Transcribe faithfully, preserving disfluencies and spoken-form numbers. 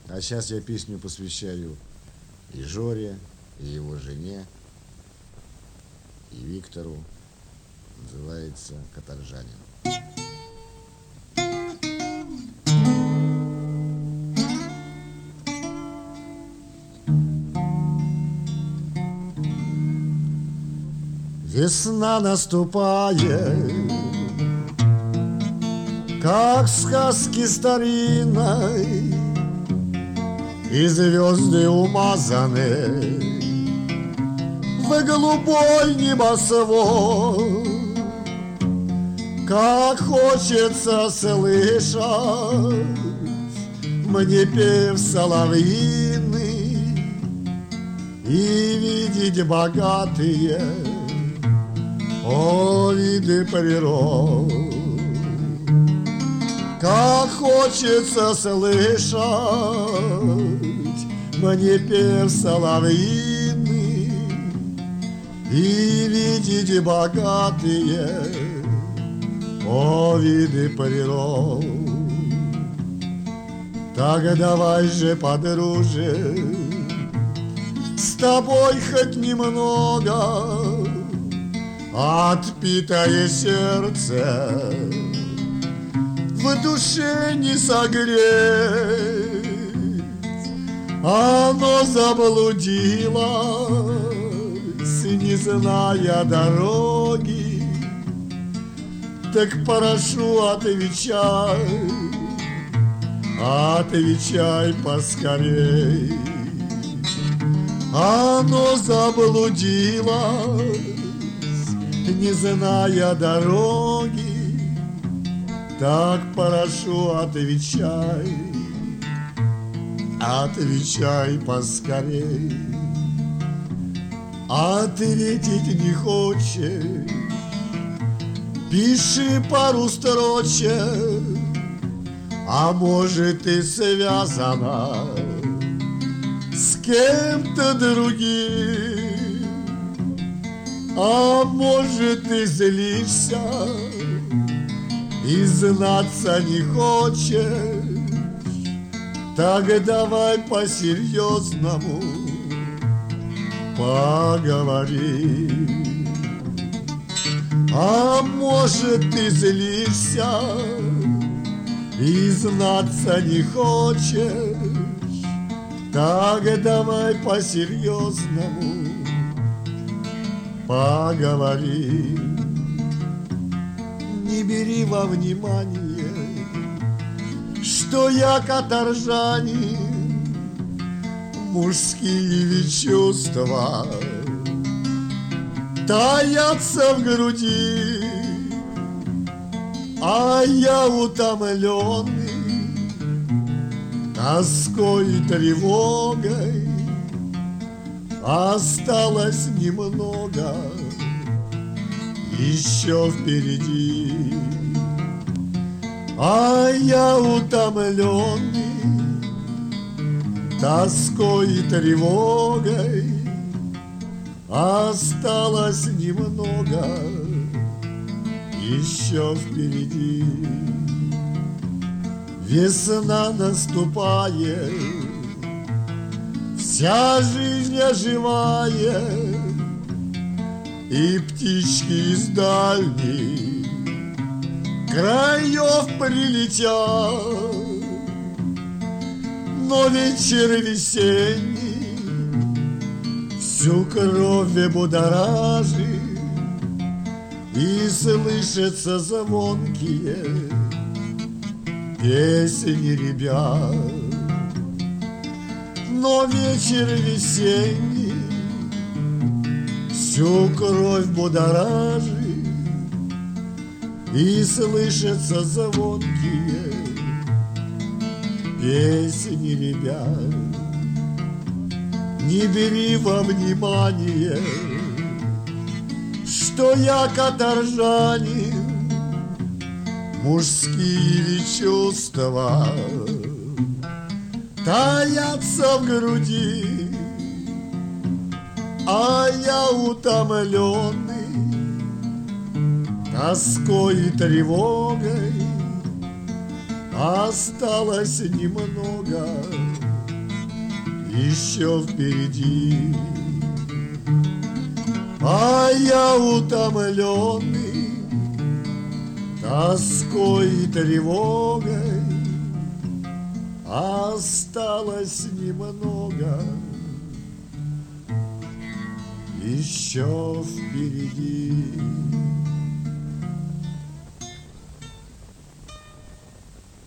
А сейчас я песню посвящаю и Жоре, и его жене, и Виктору. Называется «Каторжанин». Весна наступает, как в сказке старинной, и звезды умазаны в голубой небосвод. Как хочется слышать мне пев соловьиный и видеть богатые о виды природ. Как хочется слышать мне пев соловьиный и видеть богатые о виды природ. Так давай же, подружи, с тобой хоть немного отпитое сердце в душе не согреть. Оно заблудилось, не зная дороги. Так прошу, отвечай, отвечай поскорей. Оно заблудилось, не зная дороги. Так прошу, отвечай, отвечай поскорей. Ответить не хочешь, пиши пару строчек, а может и связана с кем-то другим, а может и злишься и знаться не хочешь. Так давай по-серьезному поговорим. А может ты злишься и знаться не хочешь. Так давай по-серьезному поговорим. Не бери во внимание, что я каторжанин. Мужские ведь чувства таятся в груди, а я утомленный тоской и тревогой. Осталось немного еще впереди, а я утомленный тоской и тревогой. Осталось немного еще впереди. Весна наступает, вся жизнь оживает, и птички из дальних краев прилетят. Но вечер весенний всю кровь будоражит, и слышатся звонкие песни ребят. Но вечер весенний всю кровь будоражит, и слышатся звонкие песни ребят. Не бери во внимание, что я каторжанин. Мужские ли чувства таятся в груди, а я утомленный тоской и тревогой. Осталось немного еще впереди. А я утомленный тоской и тревогой, осталось немного еще впереди.